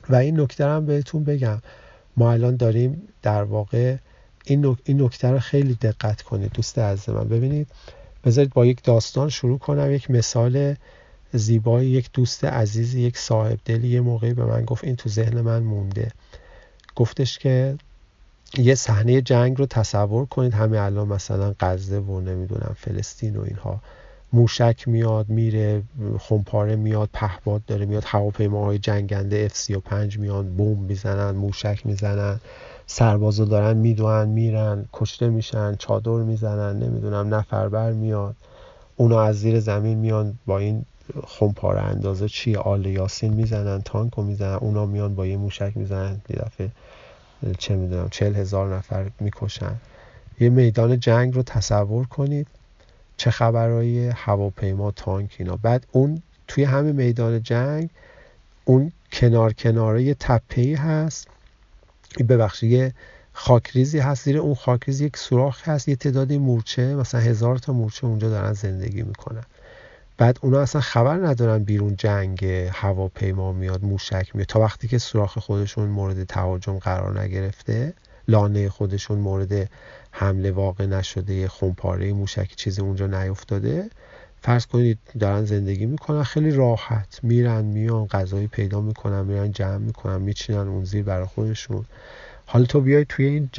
و این نکته هم بهتون بگم، ما الان داریم در واقع این نکته رو خیلی دقت کنید دوست عزیز من. ببینید، بذارید با یک داستان شروع کنم. یک مثال زیبایی، یک دوست عزیزی، یک صاحب دلی یه موقعی به من گفت، این تو ذهن من مونده. گفتش که یه صحنه جنگ رو تصور کنید، همه الان مثلا غزه و نمیدونم فلسطین و اینها، موشک میاد میره، خمپاره میاد، پهپاد داره میاد، هواپیماهای جنگنده F-35 میان، بمب میزنن، موشک میزنن، سربازا دارن میدوئن میرن، کشته میشن، چادر میزنن، نمیدونم نفربر میاد، اونا از زیر زمین میان با این خمپاره اندازه آل یاسین میزنن، تانکو میزنن، اونا میان با یه موشک میزنن، یه دفعه چه میدونم 40,000 نفر میکشن. یه میدان جنگ رو تصور کنید، چه خبرهای هواپیما، تانک، اینا. بعد اون توی همین میدان جنگ اون کناره یه تپه‌ای هست، ببخشید یه خاکریزی هست، زیر اون خاکریز یک سوراخ هست، یه تعدادی مورچه، مثلا 1000 تا مورچه اونجا دارن زندگی میکنن. بعد اونا اصلا خبر ندارن بیرون جنگ، هواپیما میاد، موشک میاد، تا وقتی که سوراخ خودشون مورد تهاجم قرار نگرفته، لانه خودشون مورد حمله واقع نشده، یه خمپاره موشکی چیزی اونجا نیفتاده، فرض کنید دارن زندگی میکنن خیلی راحت، میرن میان، غذایی پیدا میکنن، میرن جمع میکنن، میچینن اون زیر برای خودشون. حالا تو بیای توی این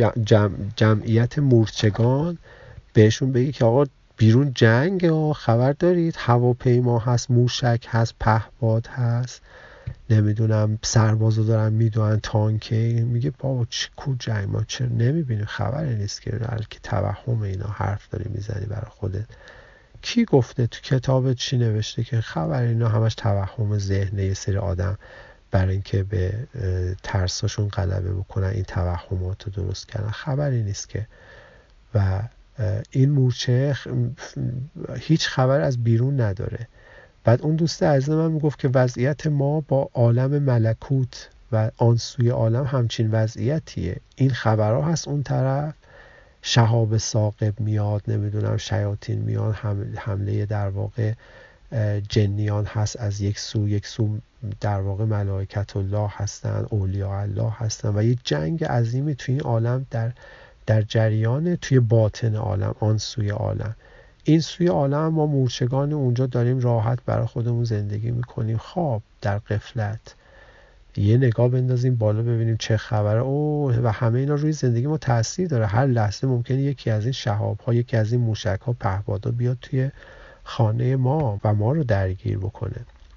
جمعیت مورچگان بهشون بگی که آقا بیرون جنگ، خبر دارید، هواپیما هست، موشک هست، پهپاد هست، نمیدونم سربازا دارن میدوئن، تانکه، میگه بابا کو جنگ، ما چرا نمیبینیم، خبری نیست که که توهم اینا حرف داری میزنی برای خودت. کی گفته تو کتاب چی نوشته که خبر اینا همش توهم ذهنه یه سری آدم برای اینکه به ترساشون غلبه بکنن این توهمات رو درست کردن؟ خبری نیست که. و این مورچه هیچ خبر از بیرون نداره. بعد اون دوست عزیز من میگفت که وضعیت ما با عالم ملکوت و آن سوی عالم همچین وضعیتیه. این خبرها هست اون طرف، شهاب ثاقب میاد، نمیدونم شیاطین میان، حمله در واقع جنیان هست از یک سو در واقع ملائکت الله هستن، اولیاء الله هستن و یه جنگ عظیمی توی این عالم در جریان، توی باطن عالم، آن سوی عالم. این سوی عالم ما مورچگان اونجا داریم راحت برای خودمون زندگی میکنیم، خواب در غفلت. یه نگاه بندازیم بالا ببینیم چه خبره، و همه اینا روی زندگی ما تاثیر داره. هر لحظه ممکنه یکی از این شهاب ها، یکی از این موشک ها، پهپادا بیاد توی خانه ما و ما رو درگیر بکنه.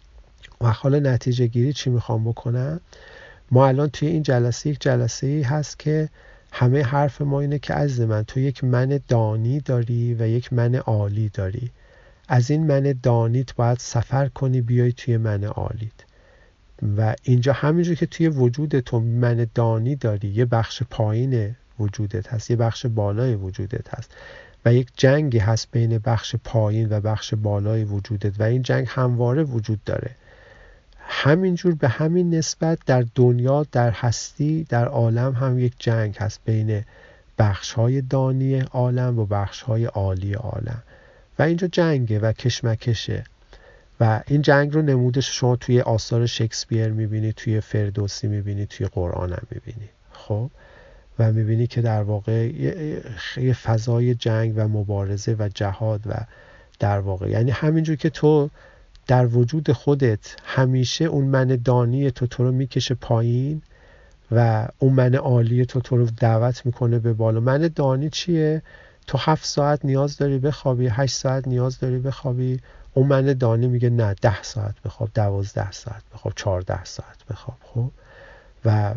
و حالا نتیجه گیری چی میخوام بکنم؟ ما الان توی این جلسه یک جلسه‌ای هست که همه حرف ما اینه که عزیز من، تو یک من دانی داری و یک من عالی داری. از این من دانیت باید سفر کنی بیای توی من عالیت. و اینجا همینجور که توی وجود تو من دانی داری، یه بخش پایین وجودت هست، یه بخش بالای وجودت هست و یک جنگی هست بین بخش پایین و بخش بالای وجودت و این جنگ همواره وجود داره. همینجور به همین نسبت در دنیا، در هستی، در عالم هم یک جنگ هست بین بخش‌های دانی عالم و بخش‌های عالی عالم و اینجا جنگه و کشمکشه. و این جنگ رو نمودش شما توی آثار شکسپیر میبینی، توی فردوسی میبینی، توی قرآن هم میبینی. خب و میبینی که در واقع یه فضای جنگ و مبارزه و جهاد و در واقع یعنی همینجور که تو در وجود خودت همیشه اون من دانی تو رو میکشه پایین و اون من عالی تو رو دعوت میکنه به بالا. من دانی چیه؟ تو 7 ساعت نیاز داری بخوابی، 8 ساعت نیاز داری بخوابی، اون من دانی میگه نه 10 ساعت بخواب، 12 ساعت بخواب، 14 ساعت بخواب. خب و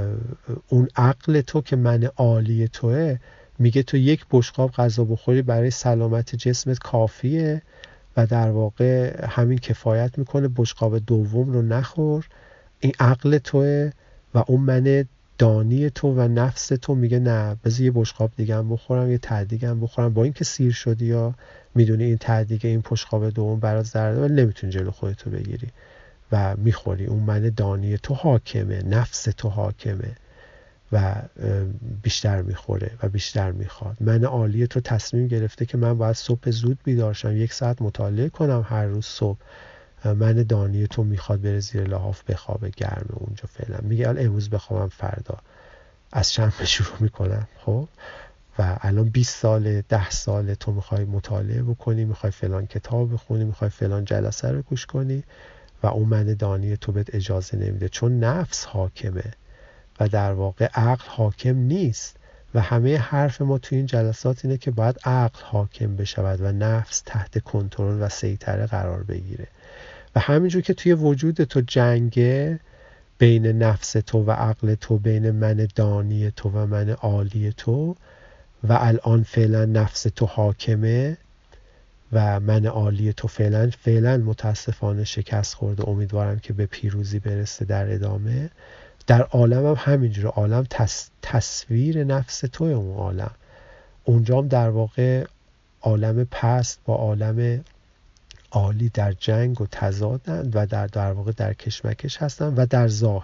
اون عقل تو که من عالی توه میگه تو یک بشقاب غذا بخوری برای سلامت جسمت کافیه و در واقع همین کفایت میکنه، بشقاب دوم رو نخور. این عقل توه و اون من دانی تو و نفس تو میگه نه بذار یه بشقاب دیگه هم بخورم، یه ته دیگه هم بخورم، با اینکه سیر شدی یا میدونی این ته دیگه، این بشقاب دوم برات ضرره ولی نمیتونی جلو خودتو بگیری و میخوری. اون من دانی تو حاکمه، نفس تو حاکمه و بیشتر میخوره و بیشتر میخواد. من عالی تو تصمیم گرفته که من باید صبح زود بیدار شم، 1 ساعت مطالعه کنم هر روز صبح من دانی تو میخواد بره زیر لحاف بخوابه گرمه اونجا فعلا، میگه امروز بخوابم فردا از شنبه شروع میکنم. خب و الان 20 ساله 10 ساله تو میخوای مطالعه بکنی، میخوای فلان کتاب بخونی، میخوای فلان جلسه رو گوش کنی و اون من دانی تو بهت اجازه نمیده، چون نفس حاکمه و در واقع عقل حاکم نیست. و همه حرف ما تو این جلسات اینه که باید عقل حاکم بشود و نفس تحت کنترل و سیطره قرار بگیره. و همینجور که توی وجود تو جنگه بین نفس تو و عقل تو، بین من دانی تو و من عالی تو، و الان فعلا نفس تو حاکمه و من عالی تو فعلا متاسفانه شکست خورده، امیدوارم که به پیروزی برسه در ادامه. در عالم هم همینجوره، عالم تصویر نفس توی اون عالم، اونجا هم در واقع عالم پست با عالم عالی در جنگ و تضادن و در واقع در کشمکش هستن و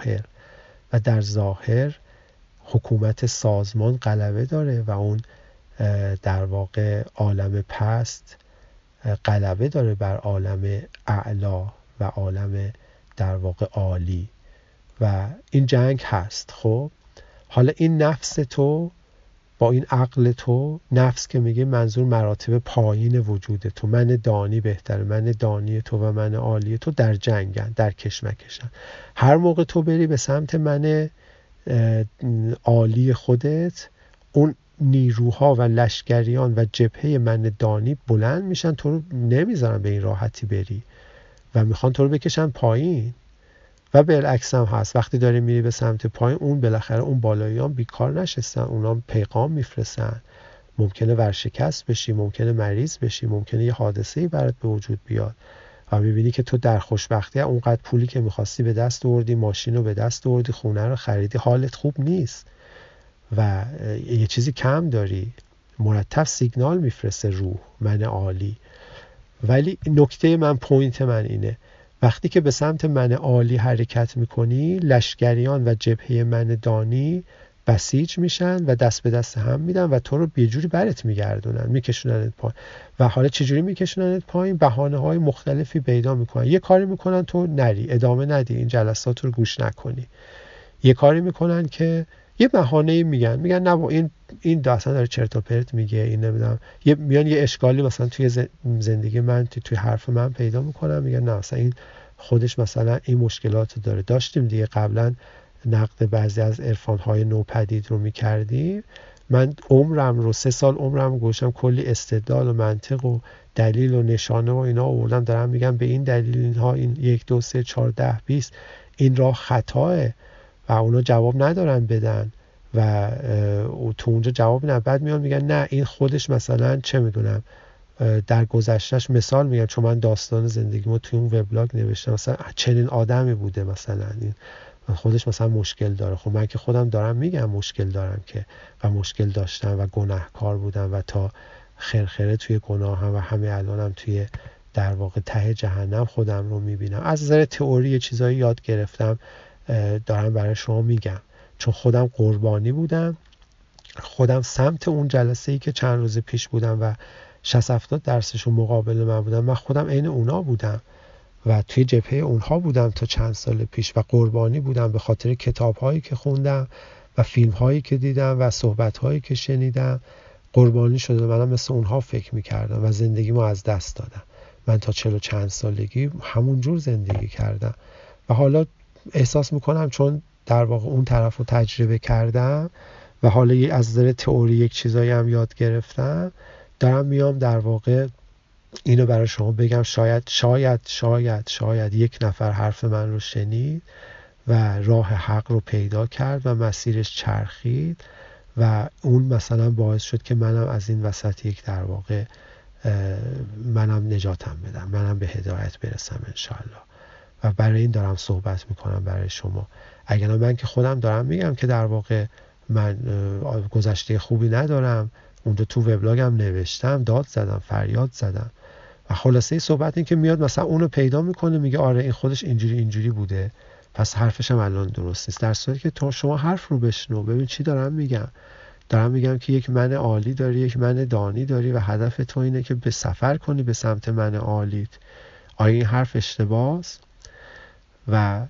در ظاهر حکومت سازمان غلبه داره و اون در واقع عالم پست غلبه داره بر عالم اعلا و عالم در واقع عالی و این جنگ هست. خب حالا این نفس تو با این عقل تو، نفس که میگه منظور مراتب پایین وجود تو، من دانی بهتره، من دانی تو و من عالی تو در جنگن، در کشمکشن. هر موقع تو بری به سمت من عالی خودت، اون نیروها و لشکریان و جبهه من دانی بلند میشن، تو رو نمیذارن به این راحتی بری و میخوان تو رو بکشن پایین. و بالعکس هم هست، وقتی داری میری به سمت پایین، اون بالاخره اون بالاییان بیکار نشستن، اونا پیغام میفرستن، ممکنه ورشکست بشی، ممکنه مریض بشی، ممکنه یه حادثه‌ای برات به وجود بیاد و میبینی که تو در خوشبختی اونقدر پولی که میخواستی به دست آوردی، ماشین رو به دست آوردی، خونه رو خریدی، حالت خوب نیست و یه چیزی کم داری، مرتب سیگنال میفرسته روح من عالی. ولی نکته من، پوینت من اینه، وقتی که به سمت من عالی حرکت میکنی، لشکریان و جبهه من دانی بسیج میشن و دست به دست هم میدن و تو رو یه جوری برت میگردونن، میکشوننت پایین. و حالا چجوری میکشوننت پایین؟ بهانه های مختلفی پیدا میکنن. یه کاری میکنن تو نری، ادامه ندی، این جلسات رو گوش نکنی. یه کاری میکنن که یه بهانه‌ای میگن نه این اصلا داره چرت و پرت میگه، این نمیدونم، میان یه اشکالی مثلا توی زندگی من، توی حرف من پیدا میکنم، میگن نه مثلا این خودش مثلا این مشکلات داره. داشتیم دیگه قبلا نقد بعضی از عرفان‌های نوپدید رو میکردیم. من عمرم رو 3 سال عمرم گوشم کلی استدلال و منطق و دلیل و نشانه و اینا آوردم، دارم میگم به این دلیل اینها، این 1 2 3 4 10 20 این راه خطاه و اونا جواب ندارن بدن و تو اونجا جواب نه. بعد میان میگن نه این خودش مثلا چه میدونم در گذشتهش مثال میگم، چون من داستان زندگیمو توی اون وبلاگ نوشتم، مثلا چنین آدمی بوده، مثلا این خودش مثلا مشکل داره. خب من که خودم دارم میگم مشکل دارم که و مشکل داشتم و گناهکار بودم و تا خرخره توی گناهم و همه الانم توی در واقع ته جهنم خودم رو میبینم. از نظر تئوری چیزایی یاد گرفتم دارم برای شما میگم، چون خودم قربانی بودم، خودم سمت اون جلسه‌ای که چند روز پیش بودم و 60-70 درسشون مقابل من بودم، من خودم عین اونا بودم و توی جبهه اونها بودم تا چند سال پیش و قربانی بودم به خاطر کتاب‌هایی که خوندم و فیلم‌هایی که دیدم و صحبت‌هایی که شنیدم. قربانی شده، منم مثل اونها فکر می‌کردم و زندگیمو از دست دادم. من تا 40 چند سالگی همون جور زندگی کردم و حالا احساس میکنم چون در واقع اون طرف رو تجربه کردم و حالا از نظر تئوری یک چیزایی هم یاد گرفتم، دارم میام در واقع اینو برای شما بگم. شاید یک نفر حرف من رو شنید و راه حق رو پیدا کرد و مسیرش چرخید و اون مثلا باعث شد که منم از این وسط یک در واقع منم نجاتم بدم، منم به هدایت برسم انشالله. و برای این دارم صحبت میکنم برای شما. اگر من که خودم دارم میگم که در واقع من گذشته خوبی ندارم، اونجا تو وبلاگم نوشتم، داد زدم، فریاد زدم و خلاصه صحبت این که میاد مثلا اونو پیدا میکنه میگه آره این خودش اینجوری بوده، پس حرفش هم الان درست نیست. در صورتی که تو شما حرف رو بشنو، ببین چی دارم میگم. دارم میگم که یک من عالی داری، یک من دانی داری و هدف تو اینه که به سفر کنی به سمت من عالیت. آیا این حرف اشتباهه؟ و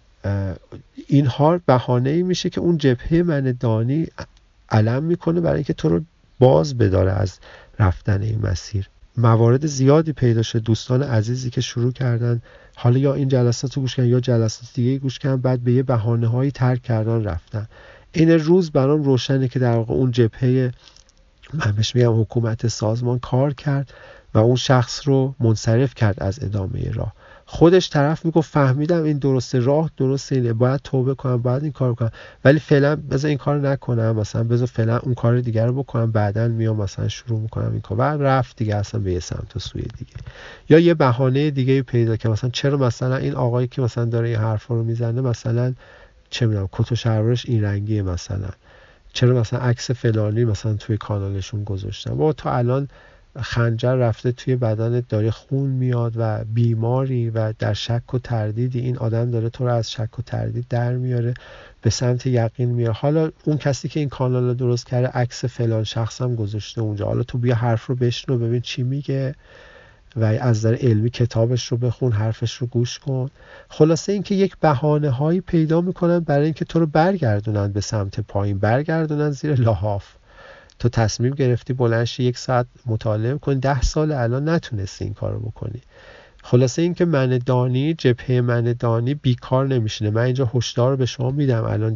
اینها بهانه‌ای میشه که اون جبهه من دانی علم میکنه برای اینکه تو رو باز بداره از رفتن این مسیر. موارد زیادی پیدا شد، دوستان عزیزی که شروع کردن حالا یا این جلسات رو گوش کردن یا جلسات دیگه گوش کردن، بعد به یه بهانه‌هایی ترک کردن رفتن. این روز برام روشنه که در واقع اون جبهه، من بهش میگم حکومت سازمان، کار کرد و اون شخص رو منصرف کرد از ادامه راه. خودش طرف میگفت فهمیدم این درسته، راه درسته، اینه، باید توبه کنم، باید این کارو کنم، ولی فعلا بذار این کارو نکنم، مثلا بذار فعلا اون کار دیگه رو بکنم، بعدن میام مثلا شروع میکنم این کار، بعد رفت دیگه اصلا به یه سمت و سوی دیگه. یا یه بهانه دیگه پیدا که مثلا چرا مثلا این آقایی که مثلا داره این حرفا رو میزنه مثلا چه میدونم کت و شلوارش این رنگیه، مثلا چرا مثلا عکس فلانی مثلا توی کانالشون گذاشتن، با تو الان خنجر رفته توی بدنت، داره خون میاد و بیماری و در شک و تردیدی، این آدم داره تو رو از شک و تردید در میاره به سمت یقین میاره. حالا اون کسی که این کانال رو درست کرده عکس فلان شخص هم گذاشته اونجا، حالا تو بیا حرف رو بشنو ببین چی میگه و از نظر علمی کتابش رو بخون، حرفش رو گوش کن. خلاصه اینکه یک بهانه هایی پیدا میکنن برای اینکه تو رو برگردونن به سمت پایین، برگردونن زیر لحاف. تو تصمیم گرفتی بلند شی 1 ساعت مطالعه کنی، 10 سال الان نتونستی این کارو بکنی. خلاصه اینکه من دانی، جبهه من دانی بیکار نمیشینه. من اینجا هشدار به شما میدم، الان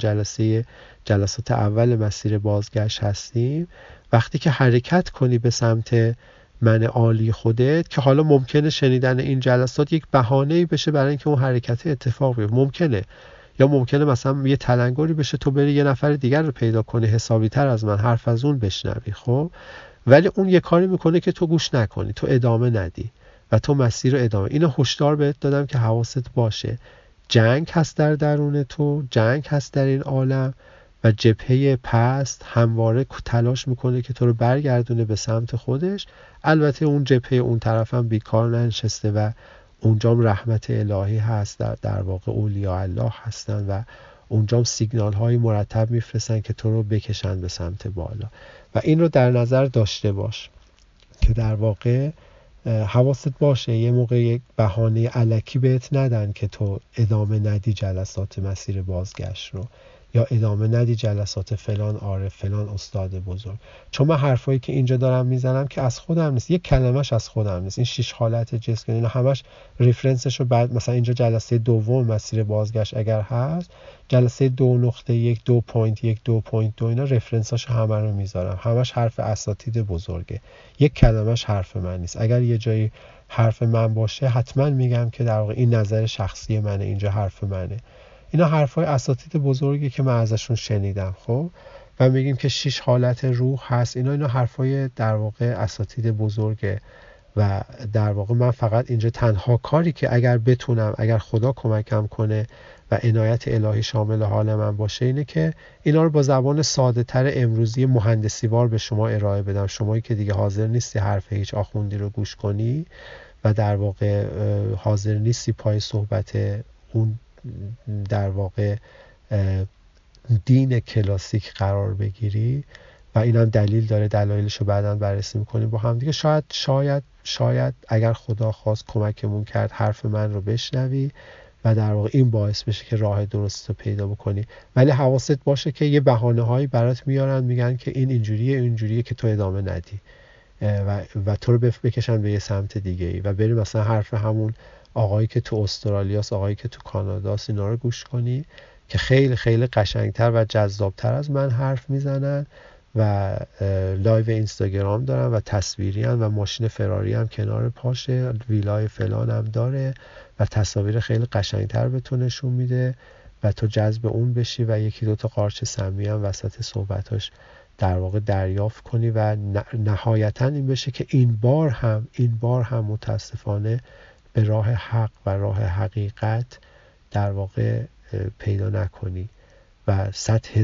جلسات اول مسیر بازگشت هستیم، وقتی که حرکت کنی به سمت من عالی خودت، که حالا ممکنه شنیدن این جلسات یک بهانه‌ای بشه برای اینکه اون حرکت اتفاق بیفته، ممکنه، یا ممکنه مثلا یه تلنگری بشه تو بری یه نفر دیگر رو پیدا کنی حسابی تر از من، حرف از اون بشنوی، خب ولی اون یه کاری میکنه که تو گوش نکنی، تو ادامه ندی و تو مسیر رو ادامه. اینو هشدار بهت دادم که حواست باشه. جنگ هست در درون تو، جنگ هست در این عالم و جبهه پست همواره تلاش میکنه که تو رو برگردونه به سمت خودش. البته اون جبهه اون طرف هم بیکار ننشسته و اونجام رحمت الهی هست، در واقع اولیاء الله هستن و اونجام سیگنال های مرتب میفرستن که تو رو بکشن به سمت بالا. و این رو در نظر داشته باش که در واقع حواست باشه یه موقع یک بهانه الکی بهت ندن که تو ادامه ندی جلسات مسیر بازگشت رو، یا ادامه ندی جلسات فلان عارف، فلان استاد بزرگ. چون من حرفایی که اینجا دارم میزنم که از خودم نیست، یک کلمش از خودم نیست. این 6 حالت جسم، اینا همش ریفرنسش رو بعد مثلا اینجا جلسه دوم مسیر بازگشت اگر هست، جلسه 2.1 2.1 2.2 اینا رفرنساشو همه رو میذارم، همش حرف اساتید بزرگه، یک کلمش حرف من نیست. اگر یه جایی حرف من باشه حتما میگم که در واقع این نظر شخصی منه، اینجا حرف منه. اینا حرفای اساتید بزرگی که من ازشون شنیدم، خب و میگیم که 6 حالت روح هست، اینا حرفای در واقع اساتید بزرگه و در واقع من فقط اینجا تنها کاری که اگر بتونم، اگر خدا کمکم کنه و عنایت الهی شامل حال من باشه، اینه که اینا رو با زبان ساده تر امروزی مهندسی وار به شما ارائه بدم، شمایی که دیگه حاضر نیستی حرف هیچ آخوندی رو گوش کنی و در واقع حاضر نیستی پای صحبت اون در واقع دین کلاسیک قرار بگیری و اینم دلیل داره، دلایلشو بعداً بررسی میکنیم با هم دیگه. شاید اگر خدا خواست کمکمون کرد حرف من رو بشنوی و در واقع این باعث بشه که راه درست رو پیدا بکنی. ولی حواست باشه که یه بهانه هایی برات میارن، میگن که این اینجوریه که تو ادامه ندی و تو رو بکشن به یه سمت دیگه ای و بری مثلا حرف همون آقایی که تو استرالیاست، آقایی که تو کاناداست، اینا رو گوش کنی که خیلی خیلی قشنگتر و جذابتر از من حرف میزنن و لایو اینستاگرام دارن و تصویری هن و ماشین فراری هم کنار پاشه، ویلای فلان هم داره و تصاویر خیلی قشنگتر به تو نشون میده و تو جذب اون بشی و 1-2 تا قارچ سمی هم وسط صحبتاش در واقع دریافت کنی و نهایتا این بشه که این بار هم متاسفانه به راه حق و راه حقیقت در واقع پیدا نکنی و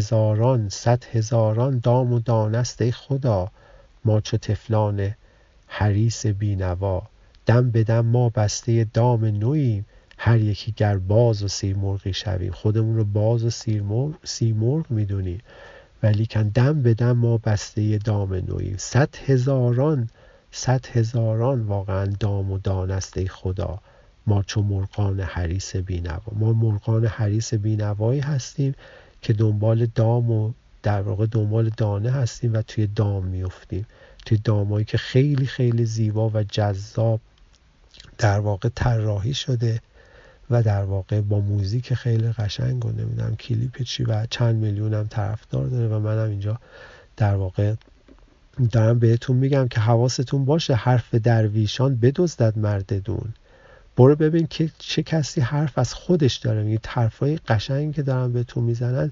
100,000 دام و دانست ای خدا، ما چو طفلان حریص بینوا، دم به دم ما بسته دام نوییم، هر یکی گر باز و سیمرغی شویم. خودمون رو باز و سیمرغ میدونیم ولی کن دم به دم ما بسته دام نوییم. 100,000 واقعا دام و دانست ای خدا، ما چو مرغان حریص بینوا. ما مرغان حریص بینوایی هستیم که دنبال دام و در واقع دنبال دانه هستیم و توی دام میفتیم، توی دامایی که خیلی خیلی زیبا و جذاب در واقع طراحی شده و در واقع با موزیک خیلی قشنگ و نمیدونم کلیپ چی و چند میلیون هم طرفدار داره. و منم اینجا در واقع دارم بهتون میگم که حواستون باشه، حرف درویشان بدزدد مرد دون. برو ببین که چه کسی حرف از خودش داره میگه. حرفای قشنگی که دارن بهتون میزنن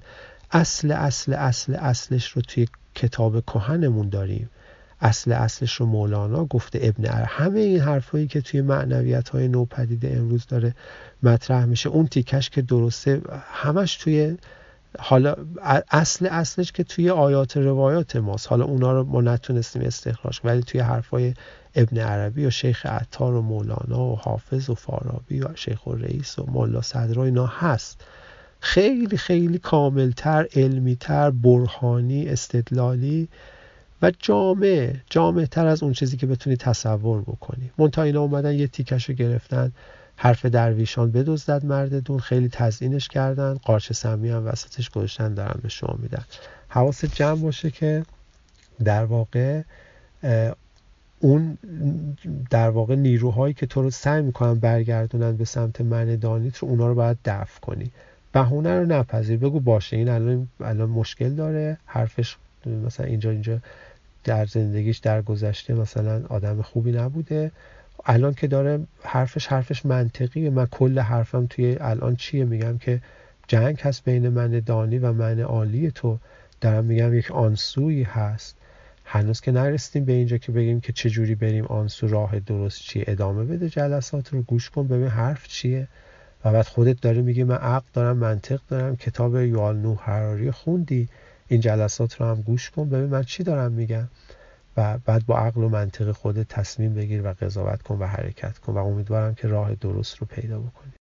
اصلش رو توی کتاب کهنمون داریم. اصلش رو مولانا گفته، ابن عربی. همه این حرفایی که توی معنویت‌های نوپدید امروز داره مطرح میشه، اون تیکش که درسته همش توی، حالا اصلش که توی آیات روایات ماست، حالا اونا رو ما نتونستیم استخراج، ولی توی حرفای ابن عربی و شیخ عطار و مولانا و حافظ و فارابی و شیخ الرئیس و ملا صدرا اینا هست. خیلی خیلی کاملتر، علمیتر، برهانی، استدلالی و جامع تر از اون چیزی که بتونی تصور بکنی. منتها اینا اومدن یه تیکشو گرفتن، حرف درویشان بدزدد مرد دون، خیلی تزیینش کردن، قارچ سمی هم وسطش گذاشتن دارن به شما میدن. حواست جمع باشه که در واقع اون در واقع نیروهایی که تو رو سعی میکنن برگردونن به سمت معنی دانیت رو، اونا رو باید دفع کنی. بهونه رو نپذیر، بگو باشه این الان مشکل داره، حرفش مثلا اینجا در زندگیش در گذشته مثلا آدم خوبی نبوده، الان که داره حرفش منطقیه. من کل حرفم توی الان چیه؟ میگم که جنگ هست بین من دانی و من عالی تو. دارم میگم یک آنسویی هست. هنوز که نرسیدیم به اینجا که بگیم که چجوری بریم آنسو، راه درست چیه. ادامه بده جلسات رو، گوش کن ببین حرف چیه. و بعد خودت داری میگی من عقل دارم، منطق دارم، کتاب یوال نوح هراری خوندی، این جلسات رو هم گوش کن ببین من چی دارم میگم. و بعد با عقل و منطق خودت تصمیم بگیر و قضاوت کن و حرکت کن و امیدوارم که راه درست رو پیدا بکنی.